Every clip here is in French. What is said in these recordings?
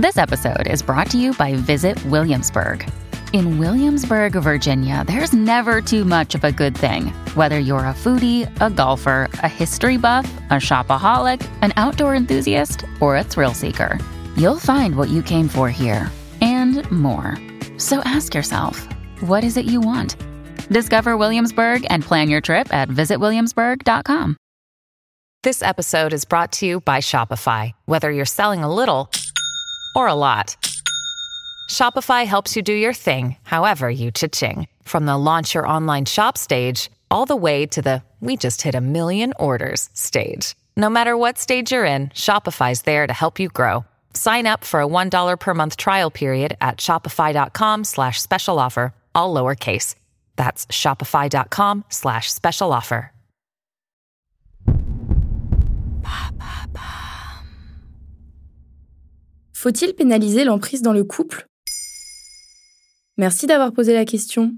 This episode is brought to you by Visit Williamsburg. In Williamsburg, Virginia, there's never too much of a good thing. Whether you're a foodie, a golfer, a history buff, a shopaholic, an outdoor enthusiast, or a thrill seeker, you'll find what you came for here and more. So ask yourself, what is it you want? Discover Williamsburg and plan your trip at visitwilliamsburg.com. This episode is brought to you by Shopify. Whether you're selling a little or a lot, Shopify helps you do your thing, however you cha-ching. From the launch your online shop stage, all the way to the we just hit 1 million orders stage. No matter what stage you're in, Shopify's there to help you grow. Sign up for a $1 per month trial period at shopify.com/special offer, all lowercase. That's shopify.com/special offer. Faut-il pénaliser l'emprise dans le couple ? Merci d'avoir posé la question.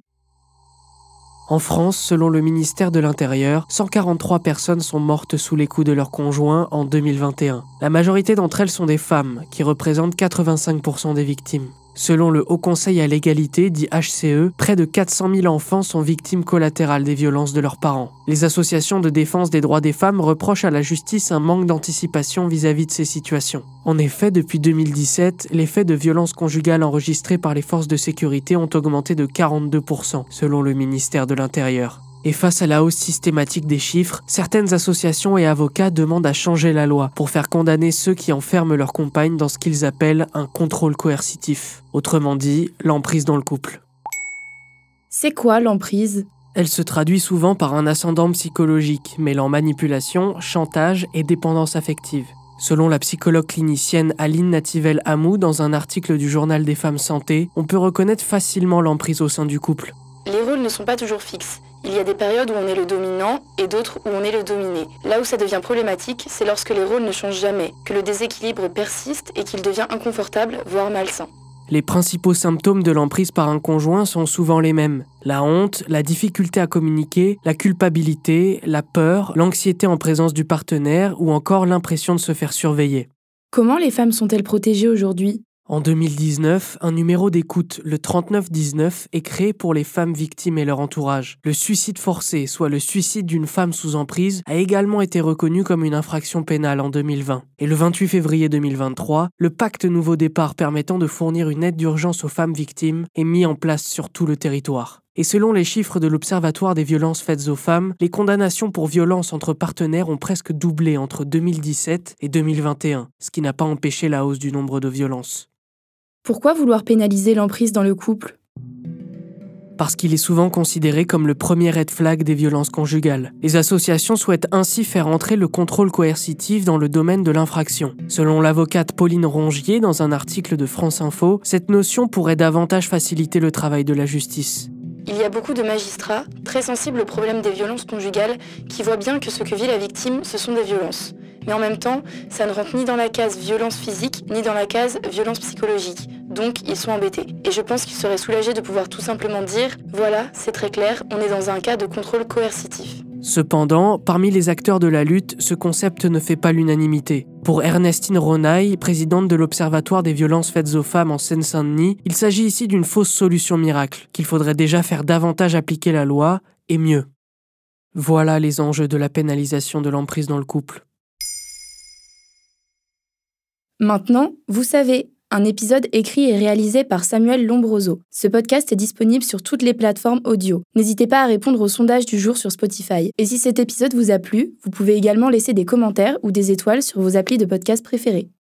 En France, selon le ministère de l'Intérieur, 143 personnes sont mortes sous les coups de leur conjoint en 2021. La majorité d'entre elles sont des femmes, qui représentent 85% des victimes. Selon le Haut Conseil à l'égalité, dit HCE, près de 400 000 enfants sont victimes collatérales des violences de leurs parents. Les associations de défense des droits des femmes reprochent à la justice un manque d'anticipation vis-à-vis de ces situations. En effet, depuis 2017, les faits de violences conjugales enregistrés par les forces de sécurité ont augmenté de 42%, selon le ministère de l'Intérieur. Et face à la hausse systématique des chiffres, certaines associations et avocats demandent à changer la loi pour faire condamner ceux qui enferment leur compagne dans ce qu'ils appellent un contrôle coercitif. Autrement dit, l'emprise dans le couple. C'est quoi l'emprise ? Elle se traduit souvent par un ascendant psychologique, mêlant manipulation, chantage et dépendance affective. Selon la psychologue clinicienne Aline Nativel-Amou, dans un article du journal des femmes santé, on peut reconnaître facilement l'emprise au sein du couple. Les rôles ne sont pas toujours fixes. Il y a des périodes où on est le dominant et d'autres où on est le dominé. Là où ça devient problématique, c'est lorsque les rôles ne changent jamais, que le déséquilibre persiste et qu'il devient inconfortable, voire malsain. Les principaux symptômes de l'emprise par un conjoint sont souvent les mêmes. La honte, la difficulté à communiquer, la culpabilité, la peur, l'anxiété en présence du partenaire ou encore l'impression de se faire surveiller. Comment les femmes sont-elles protégées aujourd'hui ? En 2019, un numéro d'écoute, le 3919, est créé pour les femmes victimes et leur entourage. Le suicide forcé, soit le suicide d'une femme sous emprise, a également été reconnu comme une infraction pénale en 2020. Et le 28 février 2023, le pacte Nouveau Départ permettant de fournir une aide d'urgence aux femmes victimes est mis en place sur tout le territoire. Et selon les chiffres de l'Observatoire des violences faites aux femmes, les condamnations pour violences entre partenaires ont presque doublé entre 2017 et 2021, ce qui n'a pas empêché la hausse du nombre de violences. Pourquoi vouloir pénaliser l'emprise dans le couple ? Parce qu'il est souvent considéré comme le premier red flag des violences conjugales. Les associations souhaitent ainsi faire entrer le contrôle coercitif dans le domaine de l'infraction. Selon l'avocate Pauline Rongier, dans un article de France Info, cette notion pourrait davantage faciliter le travail de la justice. Il y a beaucoup de magistrats, très sensibles au problème des violences conjugales, qui voient bien que ce que vit la victime, ce sont des violences. Mais en même temps, ça ne rentre ni dans la case violence physique, ni dans la case violence psychologique. Donc, ils sont embêtés. Et je pense qu'ils seraient soulagés de pouvoir tout simplement dire « Voilà, c'est très clair, on est dans un cas de contrôle coercitif ». Cependant, parmi les acteurs de la lutte, ce concept ne fait pas l'unanimité. Pour Ernestine Ronaille, présidente de l'Observatoire des violences faites aux femmes en Seine-Saint-Denis, il s'agit ici d'une fausse solution miracle, qu'il faudrait déjà faire davantage appliquer la loi, et mieux. Voilà les enjeux de la pénalisation de l'emprise dans le couple. Maintenant, vous savez, un épisode écrit et réalisé par Samuel Lombroso. Ce podcast est disponible sur toutes les plateformes audio. N'hésitez pas à répondre au sondage du jour sur Spotify. Et si cet épisode vous a plu, vous pouvez également laisser des commentaires ou des étoiles sur vos applis de podcast préférés.